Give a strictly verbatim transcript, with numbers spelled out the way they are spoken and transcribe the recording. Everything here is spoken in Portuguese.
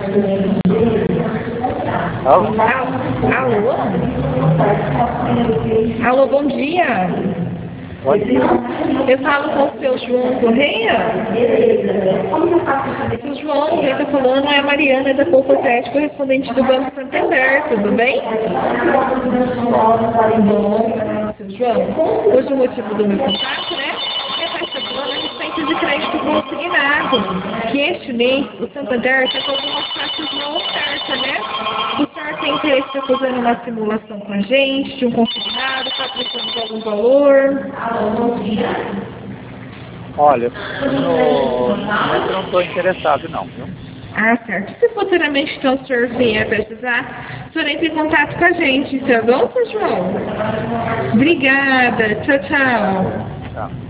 Alô? Alô? Alô, bom dia. Bom dia. Eu falo com o seu João Correia? O João, quem está falando é a Mariana da Poupa Sete, correspondente do Banco Santander, tudo bem? Bom, seu João, hoje o motivo do meu contato, né? É para esta plana recente de crédito consignado, que este mês o Santander está com algumas taxas na oferta, né? O senhor tem interesse em estar fazendo uma simulação com a gente, de um consignado, está precisando de algum valor? Olha, no momento eu não estou interessado não, viu? Ah, certo. Se futuramente então o senhor vier precisar, o senhor entre em contato com a gente, tá bom, seu João? Obrigada. Tchau, tchau. Tá.